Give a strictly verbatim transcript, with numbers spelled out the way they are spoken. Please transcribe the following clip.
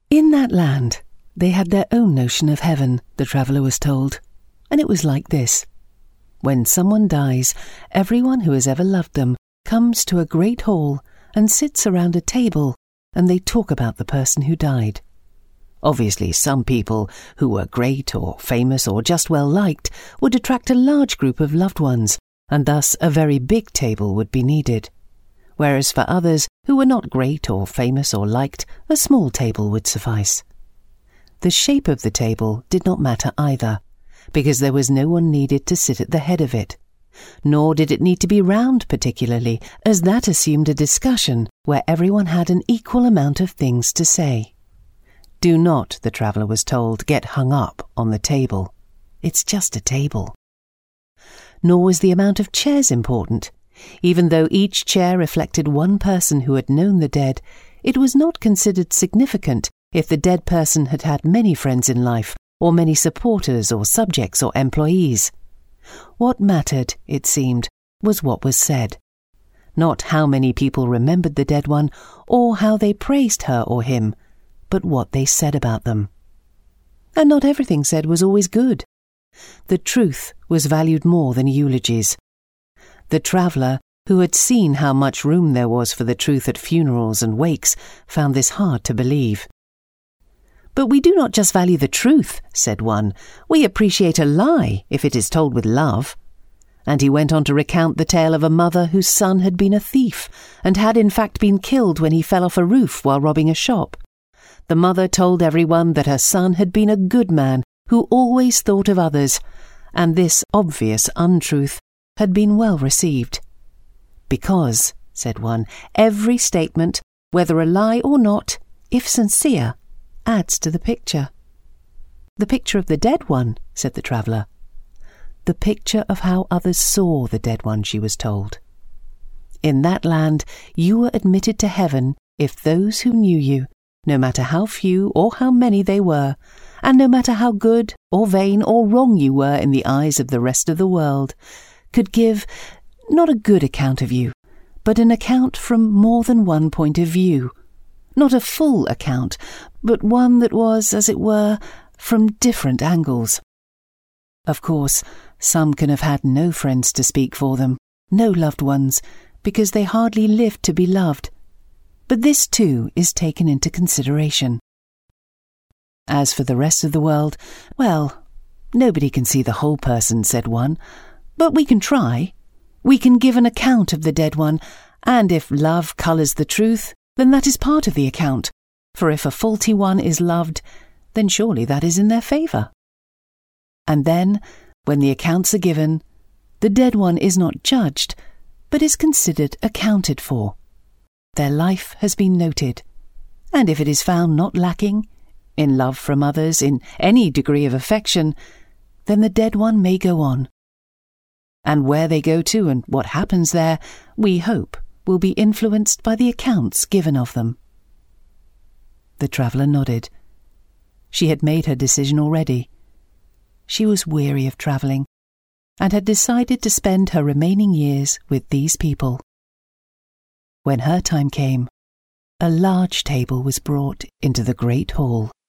In that land, they had their own notion of heaven, the traveller was told, and it was like this. When someone dies, everyone who has ever loved them comes to a great hall and sits around a table, and they talk about the person who died. Obviously, some people who were great or famous or just well liked would attract a large group of loved ones, and thus a very big table would be needed. Whereas for others who were not great or famous or liked, a small table would suffice. The shape of the table did not matter either, because there was no one needed to sit at the head of it. Nor did it need to be round particularly, as that assumed a discussion where everyone had an equal amount of things to say. Do not, the traveller was told, get hung up on the table. It's just a table. Nor was the amount of chairs important. Even though each chair reflected one person who had known the dead, it was not considered significant if the dead person had had many friends in life, or many supporters or subjects or employees. What mattered, it seemed, was what was said. Not how many people remembered the dead one, or how they praised her or him, but what they said about them. And not everything said was always good. The truth was valued more than eulogies. The traveller, who had seen how much room there was for the truth at funerals and wakes, found this hard to believe. "But we do not just value the truth," said one. "We appreciate a lie if it is told with love." And he went on to recount the tale of a mother whose son had been a thief, and had in fact been killed when he fell off a roof while robbing a shop. The mother told everyone that her son had been a good man who always thought of others, and this obvious untruth had been well received. "Because," said one, "every statement, whether a lie or not, if sincere, adds to the picture." "The picture of the dead one," said the traveller. "The picture of how others saw the dead one," she was told. In that land you were admitted to heaven if those who knew you, no matter how few or how many they were, and no matter how good or vain or wrong you were in the eyes of the rest of the world, could give, not a good account of you, but an account from more than one point of view. Not a full account, but one that was, as it were, from different angles. Of course, some can have had no friends to speak for them, no loved ones, because they hardly lived to be loved. But this too is taken into consideration. As for the rest of the world, well, nobody can see the whole person, said one, but we can try. We can give an account of the dead one, and if love colours the truth, then that is part of the account, for if a faulty one is loved, then surely that is in their favour. And then, when the accounts are given, the dead one is not judged, but is considered accounted for. Their life has been noted, and if it is found not lacking, in love from others, in any degree of affection, then the dead one may go on. And where they go to and what happens there, we hope, will be influenced by the accounts given of them. The traveller nodded. She had made her decision already. She was weary of travelling, and had decided to spend her remaining years with these people. When her time came, a large table was brought into the great hall.